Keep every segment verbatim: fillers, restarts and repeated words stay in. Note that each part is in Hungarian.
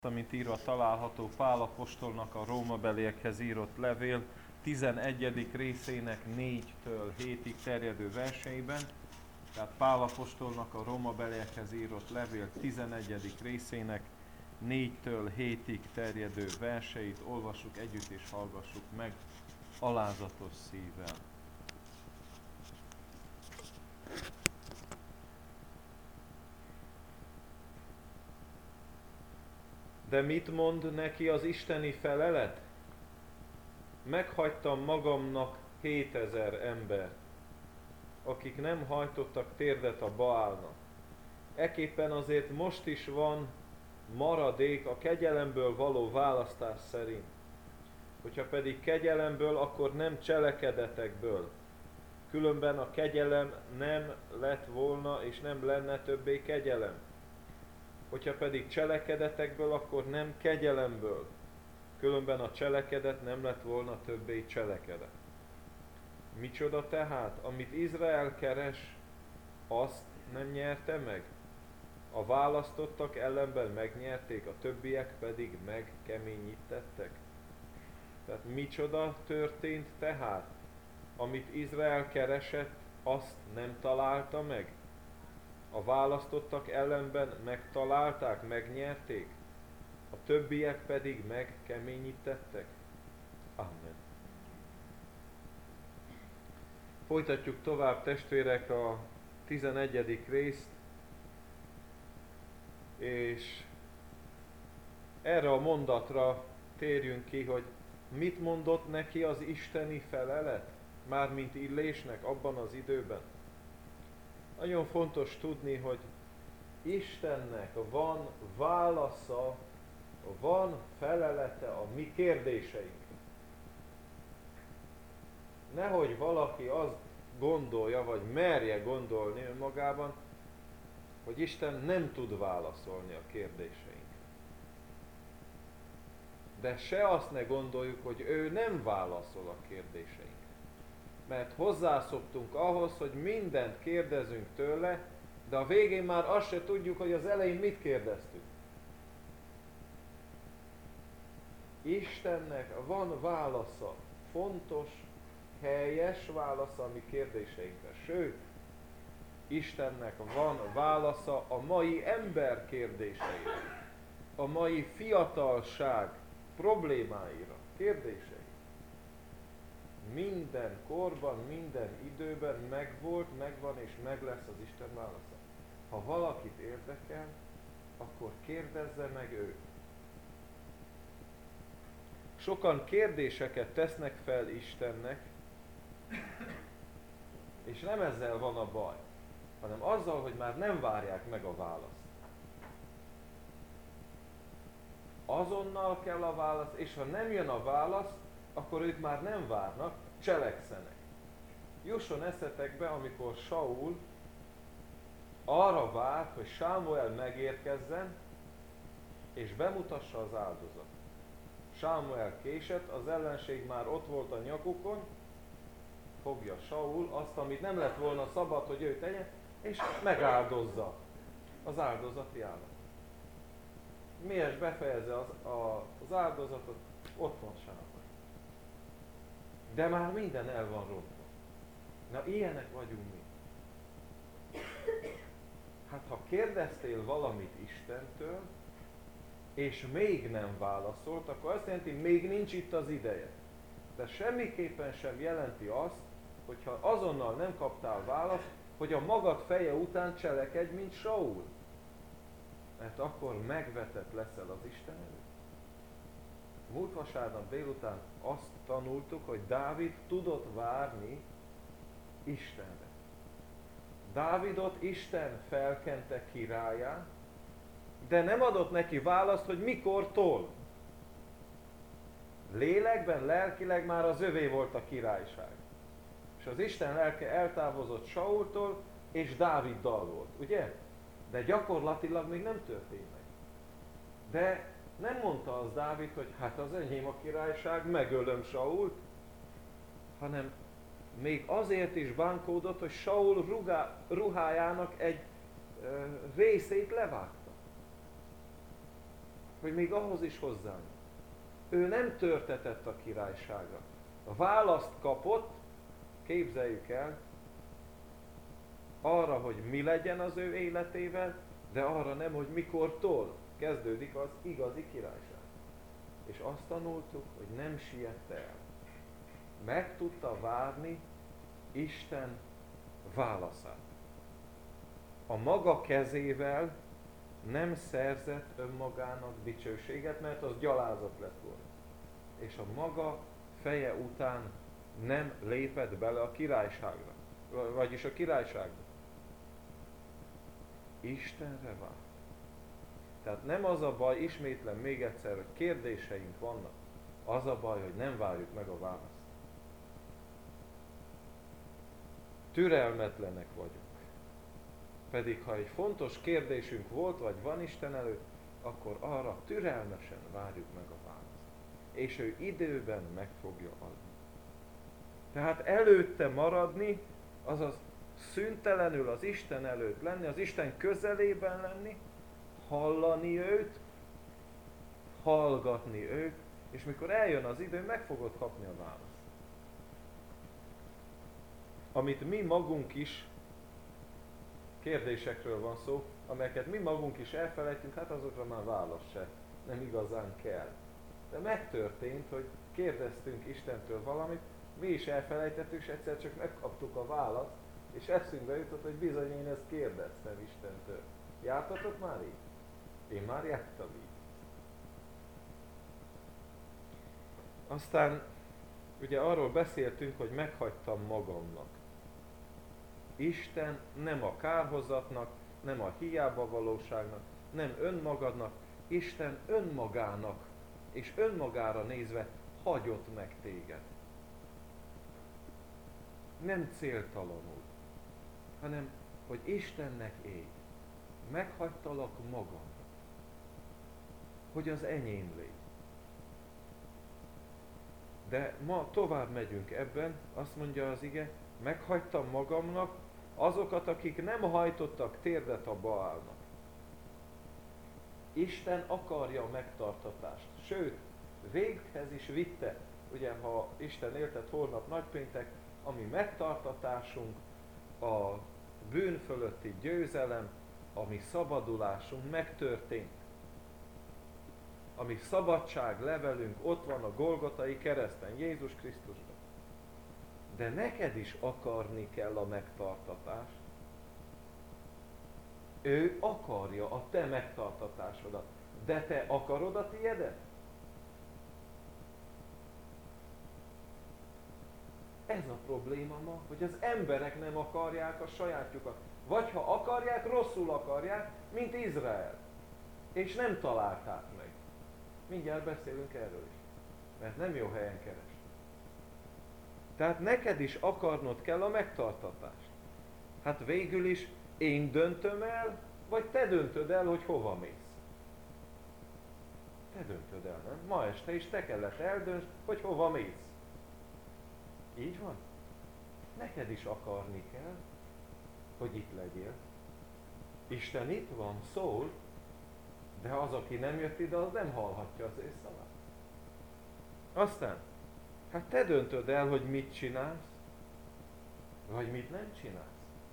Amint írva található Pál apostolnak a rómabeliekhez írott levél tizenegyedik részének négytől hétig terjedő verseiben. Tehát Pál apostolnak a rómabeliekhez írott levél tizenegyedik részének négytől hétig terjedő verseit olvassuk együtt és hallgassuk meg alázatos szívvel. De mit mond neki az isteni felelet? Meghagytam magamnak hétezer embert, akik nem hajtottak térdet a Baálnak. Ekképpen azért most is van maradék a kegyelemből való választás szerint. Hogyha pedig kegyelemből, akkor nem cselekedetekből. Különben a kegyelem nem lett volna, és nem lenne többé kegyelem. Hogyha pedig cselekedetekből, akkor nem kegyelemből. Különben a cselekedet nem lett volna többé cselekedet. Micsoda tehát, amit Izrael keres, azt nem nyerte meg? A választottak ellenben megnyerték, a többiek pedig megkeményítettek. Tehát micsoda történt tehát, amit Izrael keresett, azt nem találta meg? A választottak ellenben megtalálták, megnyerték, a többiek pedig megkeményítettek. Amen. Folytatjuk tovább, testvérek, a tizenegyedik részt, és erre a mondatra térjünk ki, hogy mit mondott neki az isteni felelet, mármint Illésnek abban az időben. Nagyon fontos tudni, hogy Istennek van válasza, van felelete a mi kérdéseinkre. Nehogy valaki azt gondolja, vagy merje gondolni önmagában, hogy Isten nem tud válaszolni a kérdéseinkre. De se azt ne gondoljuk, hogy ő nem válaszol a kérdéseinkre. Mert hozzászoktunk ahhoz, hogy mindent kérdezünk tőle, de a végén már azt se tudjuk, hogy az elején mit kérdeztük. Istennek van válasza, fontos, helyes válasza a mi kérdéseinkre. Sőt, Istennek van válasza a mai ember kérdéseire, a mai fiatalság problémáira, kérdéseire. Minden korban, minden időben megvolt, megvan és meg lesz az Isten válasza. Ha valakit érdekel, akkor kérdezze meg őt. Sokan kérdéseket tesznek fel Istennek, és nem ezzel van a baj, hanem azzal, hogy már nem várják meg a választ. Azonnal kell a válasz, és ha nem jön a válasz, akkor ők már nem várnak, cselekszenek. Jusson eszetekbe, amikor Saul arra várt, hogy Sámuel megérkezzen, és bemutassa az áldozatot. Sámuel késett, az ellenség már ott volt a nyakukon, fogja Saul azt, amit nem lett volna szabad, hogy ő tegye, és megáldozza az áldozati állatot. Miért befejezze az, a, az áldozatot, ott van Sámuel. De már minden el van rontva. Na, ilyenek vagyunk mi. Hát ha kérdeztél valamit Istentől, és még nem válaszolt, akkor azt jelenti, még nincs itt az ideje. De semmiképpen sem jelenti azt, hogyha azonnal nem kaptál választ, hogy a magad feje után cselekedj, mint Saul. Mert akkor megvetett leszel az Isten előtt. Múlt vasárnap délután azt tanultuk, hogy Dávid tudott várni Istenre. Dávidot Isten felkente királyá, de nem adott neki választ, hogy mikortól. Lélekben, lelkileg már az övé volt a királyság. És az Isten lelke eltávozott Saultól, és Dáviddal volt, ugye? De gyakorlatilag még nem történt meg. De nem mondta az Dávid, hogy hát az enyém a királyság, megölöm Sault, hanem még azért is bánkódott, hogy Saul rugá, ruhájának egy ö, részét levágta. hogy még ahhoz is hozzányúl. Ő nem törtetett a királyságra. A választ kapott, képzeljük el, arra, hogy mi legyen az ő életével, de arra nem, hogy mikortól kezdődik az igazi királyság. És azt tanultuk, hogy nem siette el. Meg tudta várni Isten válaszát. A maga kezével nem szerzett önmagának dicsőséget, mert az gyalázat lett volna. És a maga feje után nem lépett bele a királyságra. Vagyis a királyságba. Istenre vár. Tehát nem az a baj, ismétlem még egyszer, hogy kérdéseink vannak. Az a baj, hogy nem várjuk meg a választ. Türelmetlenek vagyunk. Pedig ha egy fontos kérdésünk volt, vagy van Isten előtt, akkor arra türelmesen várjuk meg a választ. És ő időben meg fogja adni. Tehát előtte maradni, azaz szüntelenül az Isten előtt lenni, az Isten közelében lenni, hallani őt, hallgatni őt, és mikor eljön az idő, meg fogod kapni a választ. Amit mi magunk is, kérdésekről van szó, amelyeket mi magunk is elfelejtünk, hát azokra már válasz se, nem igazán kell. De megtörtént, hogy kérdeztünk Istentől valamit, mi is elfelejtettük, és egyszer csak megkaptuk a választ, és eszünkbe jutott, hogy bizony én ezt kérdeztem Istentől. Jártatok már így? Én már jártam így. Aztán ugye arról beszéltünk, hogy meghagytam magamnak. Isten nem a kárhozatnak, nem a hiába valóságnak, nem önmagadnak, Isten önmagának, és önmagára nézve hagyott meg téged. Nem céltalanul, hanem, hogy Istennek élj. Meghagytalak magam, hogy az enyém légy. De ma tovább megyünk ebben, azt mondja az ige, meghagytam magamnak azokat, akik nem hajtottak térdet a Baálnak. Isten akarja a megtartatást, sőt, véghez is vitte, ugye ha Isten éltet holnap nagypéntek, ami megtartatásunk, a bűn fölötti győzelem, a mi szabadulásunk megtörtént. A mi szabadság levelünk ott van a Golgotai kereszten, Jézus Krisztusban. De neked is akarni kell a megtartatást. Ő akarja a te megtartatásodat. De te akarod a tiédet? Ez a probléma ma, hogy az emberek nem akarják a sajátjukat. Vagy ha akarják, rosszul akarják, mint Izrael. És nem találták meg. Mindjárt beszélünk erről is. Mert nem jó helyen keres. Tehát neked is akarnod kell a megtartatást. Hát végül is én döntöm el, vagy te döntöd el, hogy hova mész. Te döntöd el, nem? Ma este is te kellett eldöntsd, hogy hova mész. Így van? Neked is akarni kell, hogy itt legyél. Isten itt van, szól, de az, aki nem jött ide, az nem hallhatja az ő szavát. Aztán, hát te döntöd el, hogy mit csinálsz, vagy mit nem csinálsz.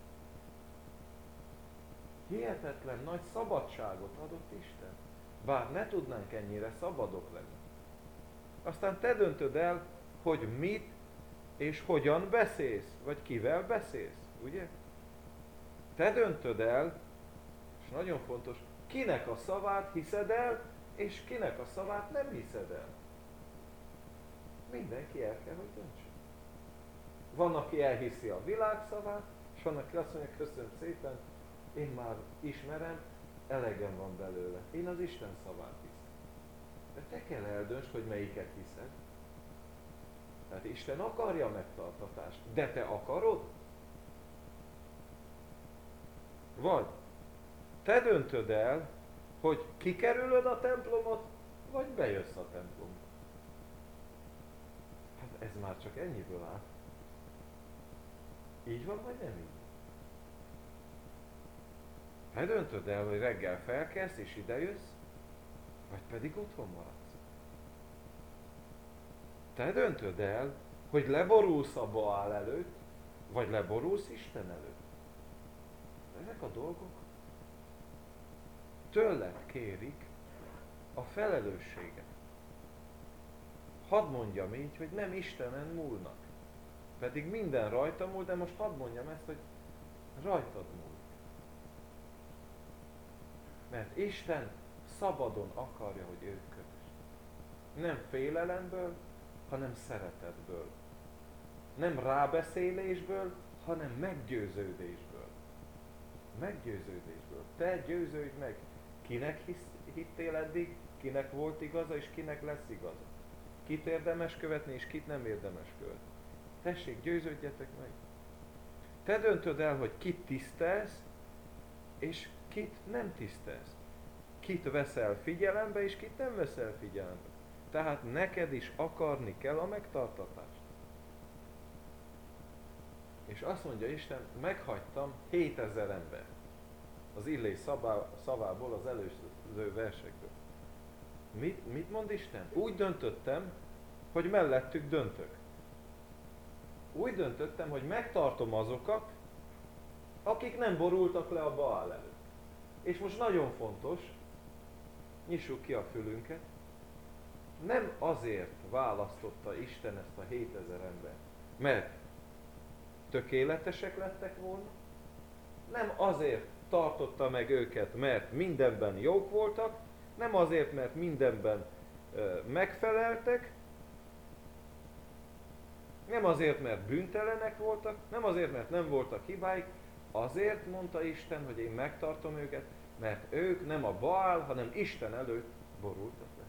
Hihetetlen nagy szabadságot adott Isten, bár ne tudnánk ennyire szabadok lenni. Aztán te döntöd el, hogy mit és hogyan beszélsz, vagy kivel beszélsz, ugye? Te döntöd el, és nagyon fontos, kinek a szavát hiszed el, és kinek a szavát nem hiszed el. Mindenki el kell, hogy döntse. Van, aki elhiszi a világ szavát, és van, aki azt mondja, köszönöm szépen, én már ismerem, elegem van belőle. Én az Isten szavát hiszem. De te kell eldöntsd, hogy melyiket hiszed. Tehát Isten akarja a megtartatást, de te akarod? Vagy te döntöd el, hogy kikerülöd a templomot, vagy bejössz a templomba. Hát ez már csak ennyiből áll. Így van, vagy nem így? Te döntöd el, hogy reggel felkelsz és idejössz, vagy pedig otthon maradsz. Te döntöd el, hogy leborulsz a Baál előtt, vagy leborulsz Isten előtt. Ezek a dolgok tőled kérik a felelősséget. Hadd mondjam így, hogy nem Istenen múlnak. Pedig minden rajta múl, de most hadd mondjam ezt, hogy rajtad múl. Mert Isten szabadon akarja, hogy őt kövess. Nem félelemből, hanem szeretetből. Nem rábeszélésből, hanem meggyőződésből. Meggyőződésből. Te győződj meg, kinek hisz, hittél eddig, kinek volt igaza, és kinek lesz igaza. Kit érdemes követni, és kit nem érdemes követni. Tessék, győződjetek meg. Te döntöd el, hogy kit tisztelsz, és kit nem tisztelsz. Kit veszel figyelembe, és kit nem veszel figyelembe. Tehát neked is akarni kell a megtartatást. És azt mondja Isten, meghagytam hétezer ember. Az Illés szavából, az előző versekből. Mit, mit mond Isten? Úgy döntöttem, hogy mellettük döntök. Úgy döntöttem, hogy megtartom azokat, akik nem borultak le a Baál előtt. És most nagyon fontos, nyissuk ki a fülünket, nem azért választotta Isten ezt a hétezer embert, mert tökéletesek lettek volna, nem azért tartotta meg őket, mert mindenben jók voltak, nem azért, mert mindenben ö, megfeleltek, nem azért, mert bűntelenek voltak, nem azért, mert nem voltak hibáik, azért mondta Isten, hogy én megtartom őket, mert ők nem a Baál, hanem Isten előtt borultak le.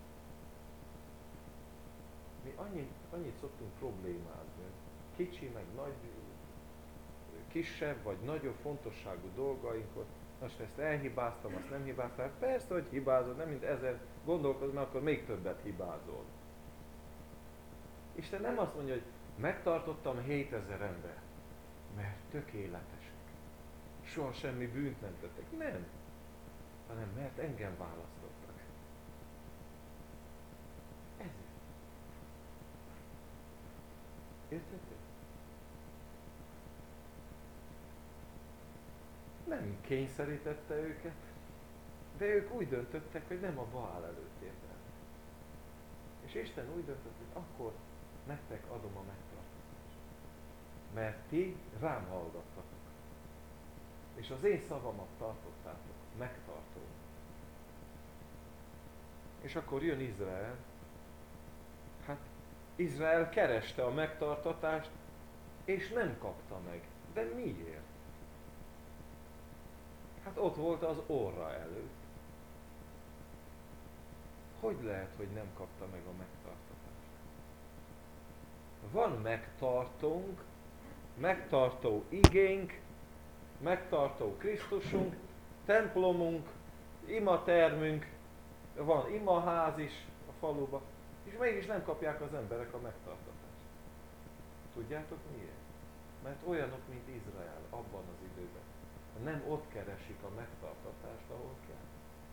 Mi annyit, annyit szoktunk problémázni, kicsi, meg nagy, kisebb vagy nagyobb fontosságú dolgainkot. Most ezt elhibáztam, azt nem hibáztam. Hát persze, hogy hibázod, nem mint ezer gondolkozz, mert akkor még többet hibázol. Isten nem azt mondja, hogy megtartottam hétezer ember, mert tökéletesek. Soha semmi bűnt nem tettek. Nem. Hanem mert engem választottak. Ezért. Értettek? Nem kényszerítette őket, de ők úgy döntöttek, hogy nem a Baál előtt értek. És Isten úgy döntött, hogy akkor nektek adom a megtartatást. Mert ti rám hallgattatok. És az én szavamat tartottátok, megtartom. És akkor jön Izrael. Hát Izrael kereste a megtartatást, és nem kapta meg. De miért? Hát ott volt az orra előtt. Hogy lehet, hogy nem kapta meg a megtartatást? Van megtartónk, megtartó igénk, megtartó Krisztusunk, templomunk, imatermünk, van imaház is a faluba, és mégis nem kapják az emberek a megtartatást. Tudjátok miért? Mert olyanok, mint Izrael abban az időben. Nem ott keresik a megtartatást, ahol kell.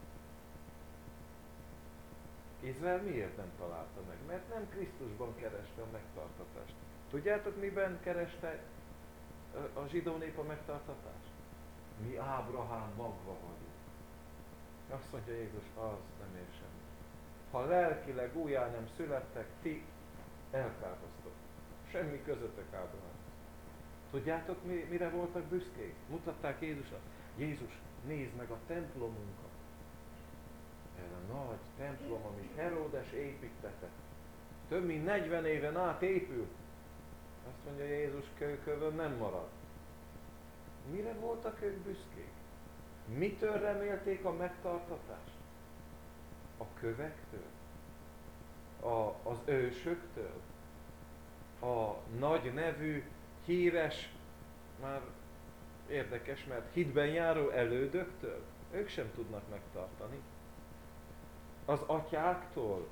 Izrael miért nem találta meg? Mert nem Krisztusban kereste a megtartatást. Tudjátok, miben kereste a zsidó nép a megtartatást? Mi Ábrahám magva vagyunk. Azt mondja Jézus, az nem ér semmi. Ha lelkileg újjá nem születtek, ti elkárhoztok. Semmi közöttök Ábrahám. Tudjátok, mi, mire voltak büszkék? Mutatták Jézusra. Jézus, nézd meg a templomunkat. Ez a nagy templom, amit Heródes építette. Több mint negyven éven át épül. Azt mondja Jézus, kőkövön nem marad. Mire voltak ők büszkék? Mitől remélték a megtartatást? A kövektől? A, az ősöktől? A nagy nevű, híres, már érdekes, mert hitben járó elődöktől? Ők sem tudnak megtartani. Az atyáktól?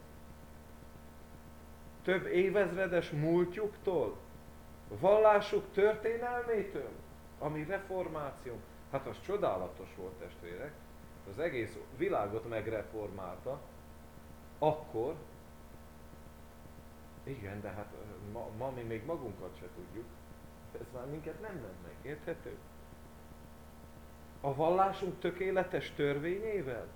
Több évezredes múltjuktól? Vallásuk történelmétől? Ami reformáció. Hát az csodálatos volt, testvérek. az egész világot megreformálta, akkor, igen, de hát ma, ma mi még magunkat se tudjuk, ez már minket nem ment meg, érthető? A vallásunk tökéletes törvényével?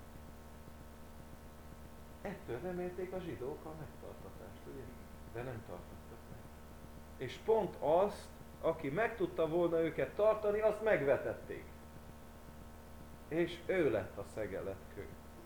Ettől nem érték a zsidók a megtartatást, ugye? De nem tartottak meg. És pont azt, aki meg tudta volna őket tartani, azt megvetették. És ő lett a szegeletkő.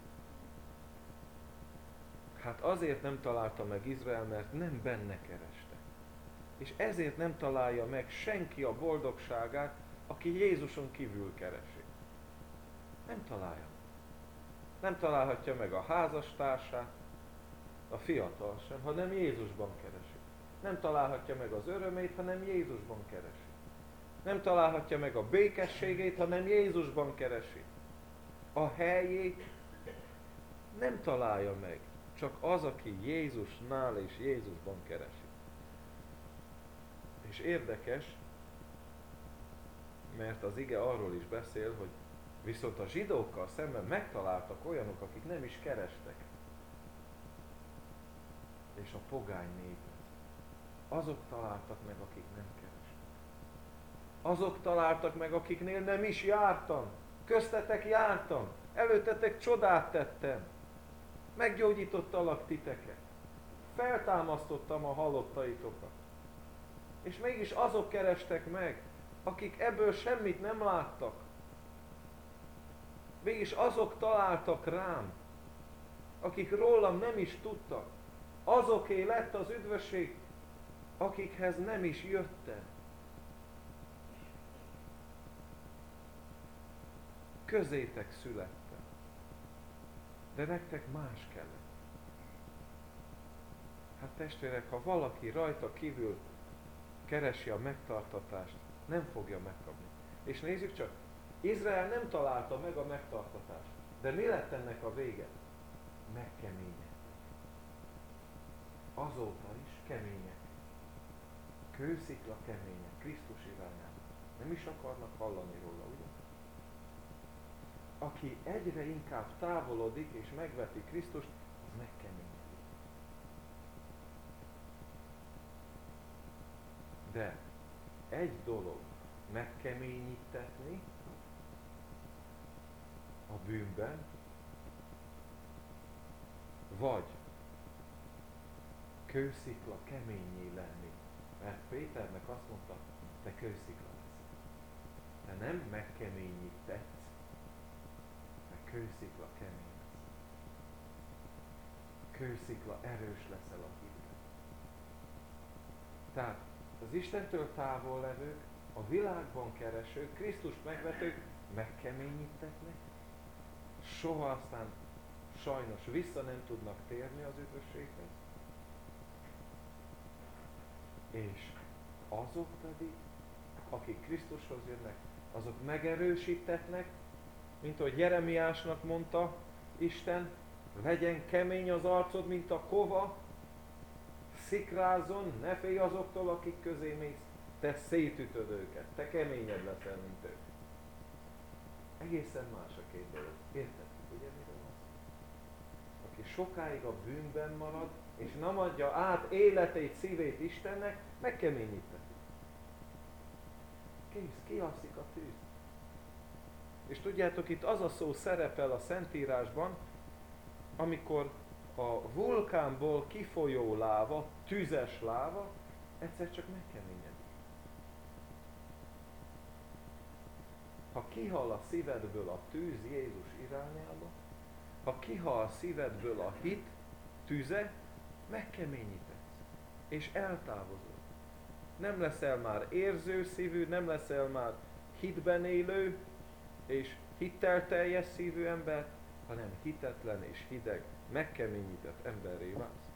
Hát azért nem találta meg Izrael, mert nem benne kereste. És ezért nem találja meg senki a boldogságát, aki Jézuson kívül keresi. Nem találja. Nem találhatja meg a házastársát, a fiatal sem, hanem Jézusban keresi. Nem találhatja meg az örömét, hanem Jézusban keresi. Nem találhatja meg a békességét, hanem Jézusban keresi. A helyét nem találja meg, csak az, aki Jézusnál és Jézusban keresi. És érdekes, mert az ige arról is beszél, hogy viszont a zsidókkal szemben megtaláltak olyanok, akik nem is kerestek. És a pogány népet. Azok találtak meg, akik nem kerestek. Azok találtak meg, akiknél nem is jártam. Köztetek jártam. Előttetek csodát tettem. Meggyógyítottalak titeket. Feltámasztottam a halottaitokat. És mégis azok kerestek meg, akik ebből semmit nem láttak. Mégis azok találtak rám, akik rólam nem is tudtak. Azoké lett az üdvösség, akikhez nem is jöttem. Közétek születtem, de nektek más kellett. Hát testvérek, ha valaki rajta kívül keresi a megtartatást, nem fogja megkapni. És nézzük csak, Izrael nem találta meg a megtartatást. De mi lett ennek a vége? Megkeményedtek. Azóta is kemények. Kőszikla kemények, Krisztus irányába. Nem is akarnak hallani róla, ugye? Aki egyre inkább távolodik és megveti Krisztust, az megkeményedik. De egy dolog megkeményítetni a bűnben, vagy kőszikla keményé lenni. Mert Péternek azt mondta, te kőszikla leszel. De nem megkeményítetsz, mert kőszikla kemény lesz. Kőszikla erős leszel a hitben. Tehát az Istentől távol levők, a világban keresők, Krisztust megvetők megkeményítetnek, soha aztán sajnos vissza nem tudnak térni az üdvösséghez. És azok pedig, akik Krisztushoz jönnek, azok megerősítetnek, mint ahogy Jeremiásnak mondta Isten, legyen kemény az arcod, mint a kova, szikrázzon, ne félj azoktól, akik közé mész, te szétütöd őket, te keményebb leszel, mint ők. Egészen más a két dolog. Értettük, ugye, miről van szó? Aki sokáig a bűnben marad, és nem adja át életét, szívét Istennek, megkeményíteti. Kész, kialszik a tűz. És tudjátok, itt az a szó szerepel a Szentírásban, amikor a vulkánból kifolyó láva, tüzes láva, egyszer csak megkeményedik. Ha kihal a szívedből a tűz Jézus irányába, ha kihal a szívedből a hit tüze, megkeményítesz, és eltávozol. Nem leszel már érző szívű, nem leszel már hitben élő, és hittel teljes szívű ember, hanem hitetlen és hideg, megkeményített emberré válsz.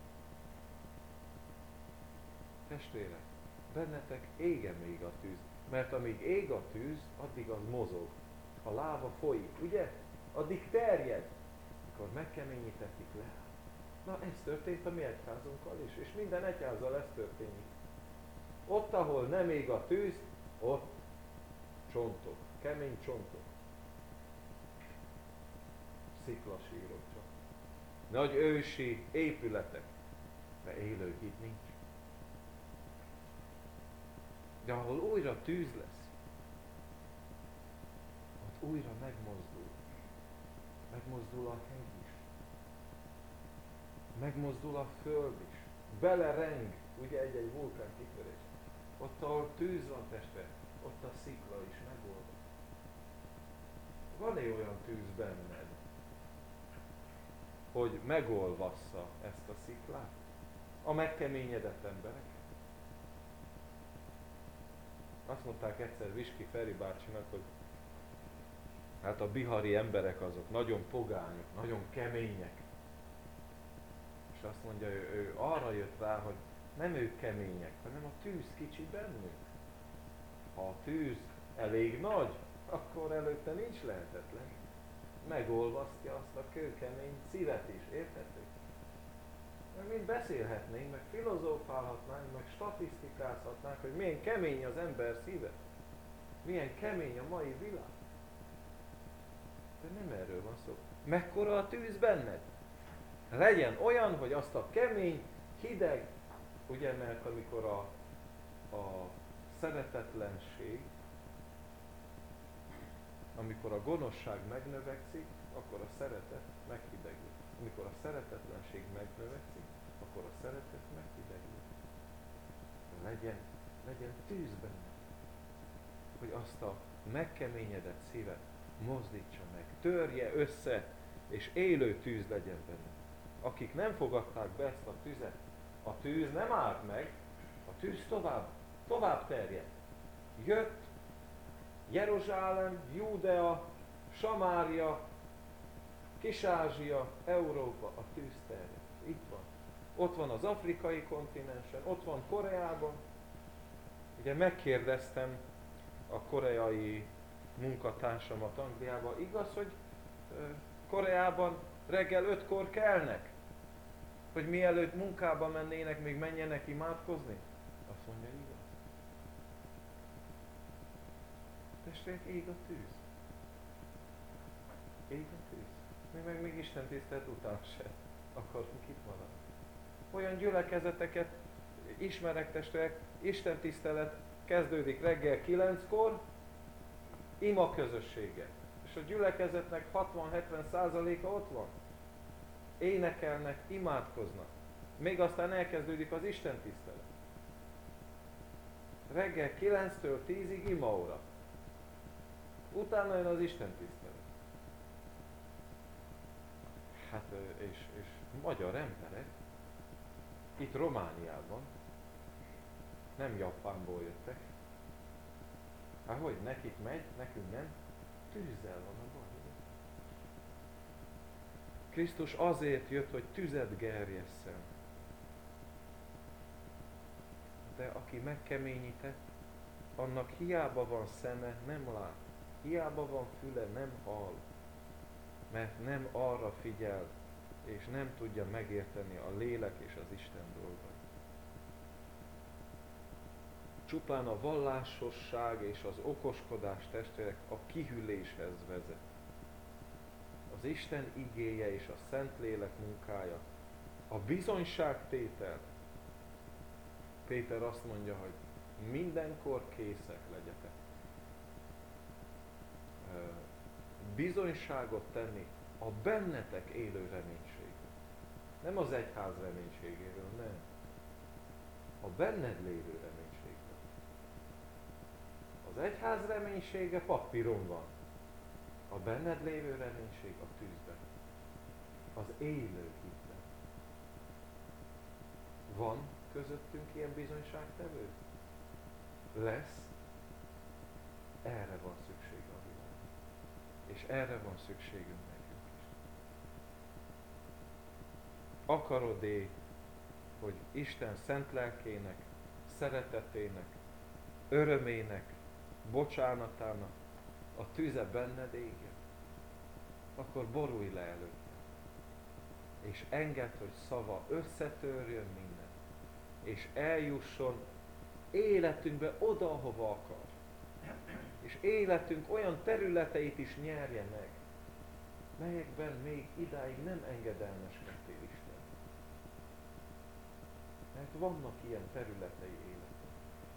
Testvérek, bennetek ége még a tűz, mert amíg ég a tűz, addig az mozog. A láva folyik, ugye? Addig terjed. Akkor megkeményítetik le. Na, ez történt a mi egyházunkkal is, és minden egyházzal ez történik. Ott, ahol nem ég a tűz, ott csontok, kemény csontok. sziklasírok csak. Nagy ősi épületek, de élő hit nincs. De ahol újra tűz lesz, ott újra megmozdul. Megmozdul a hegy is. Megmozdul a föld is. Belereng, ugye egy-egy vulkán kitörés. Ott, ahol tűz van, testvére, ott a szikla is megold. Van-e olyan tűz benned, hogy megolvassza ezt a sziklát? A megkeményedett emberek? Azt mondták egyszer Viski Feri bácsinak, hogy hát a bihari emberek azok nagyon pogányok, nagyon kemények. És azt mondja, ő, ő arra jött rá, hogy nem ők kemények, hanem a tűz kicsi bennük. Ha a tűz elég nagy, akkor előtte nincs lehetetlen. Megolvasztja azt a kőkemény szívet is, érthető? Meg mind beszélhetnénk, meg filozófálhatnánk, meg statisztikázhatnánk, hogy milyen kemény az ember szíve. Milyen kemény a mai világ. De nem erről van szó. Mekkora a tűz benned? Legyen olyan, hogy azt a kemény, hideg, ugye, mert amikor a, a szeretetlenség, amikor a gonoszság megnövekszik, akkor a szeretet meghidegül. Amikor a szeretetlenség megnövekszik, akkor a szeretet meghidegül. Legyen, legyen tűz benne, hogy azt a megkeményedett szívet mozdítsa meg, törje össze, és élő tűz legyen benne. Akik nem fogadták be ezt a tüzet, a tűz nem állt meg, a tűz tovább, tovább terjedt. Jött Jeruzsálem, Júdea, Samária, Kis-Ázsia, Európa, a tűz terjed. Itt van. Ott van az afrikai kontinensen, ott van Koreában. Ugye megkérdeztem a koreai munkatársamat Angliában, igaz, hogy Koreában reggel ötkor kelnek? Hogy mielőtt munkába mennének, még menjenek imádkozni? Azt mondja, igaz. Testvérek, ég a tűz. Ég a tűz. Mi meg még Isten tisztelt után se akarunk itt maradni. Olyan gyülekezeteket ismerek, testvérek, Isten tisztelet kezdődik reggel kilenckor, ima közössége. És a gyülekezetnek hatvan-hetven százaléka ott van. Énekelnek, imádkoznak. Még aztán elkezdődik az Isten tisztelet. Reggel kilenctől tízig imaóra. Utána jön az Isten tisztelet. Hát és, és magyar emberek itt Romániában, nem Japánból jöttek. Hát hogy nekik megy, nekünk nem? Tűzzel van a baj. Krisztus azért jött, hogy tüzet gerjesszen. De aki megkeményített, annak hiába van szeme, nem lát. Hiába van füle, nem hall. Mert nem arra figyel, és nem tudja megérteni a lélek és az Isten dolgait. Csupán a vallásosság és az okoskodás, testvérek, a kihűléshez vezet. Az Isten igéje és a Szentlélek munkája, a bizonyságtétel. Péter azt mondja, hogy mindenkor készek legyetek. Bizonyságot tenni a bennetek élő reménységről. Nem az egyház reménységéről, nem. A benned lévő reménységről. Az egyház reménysége papíron van. A benned lévő reménység a tűzben. Az élő hitben. Van közöttünk ilyen bizonyságtevő? Lesz. Erre van szükség a világban. És erre van szükségünk nekünk is. Akarod-é, hogy Isten szent lelkének, szeretetének, örömének, bocsánatának a tüze benned égjen? Akkor borulj le előtte. És engedd, hogy szava összetörjön minden. És eljusson életünkbe oda, ahova akar. És életünk olyan területeit is nyerje meg, melyekben még idáig nem engedelmeskedtél Isten. Mert vannak ilyen területei életnek.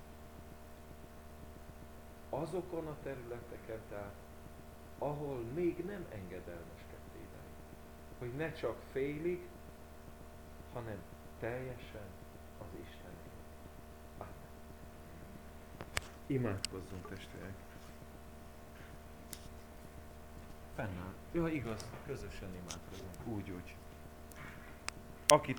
Azokon a területeken tehát, ahol még nem engedelmeskedtél idáig. Hogy ne csak félig, hanem teljesen az Istené. Amen. Imádkozzunk, testvérek! Fennáll. Ja, igaz, közösen imádkozunk. Úgy, úgy. Akit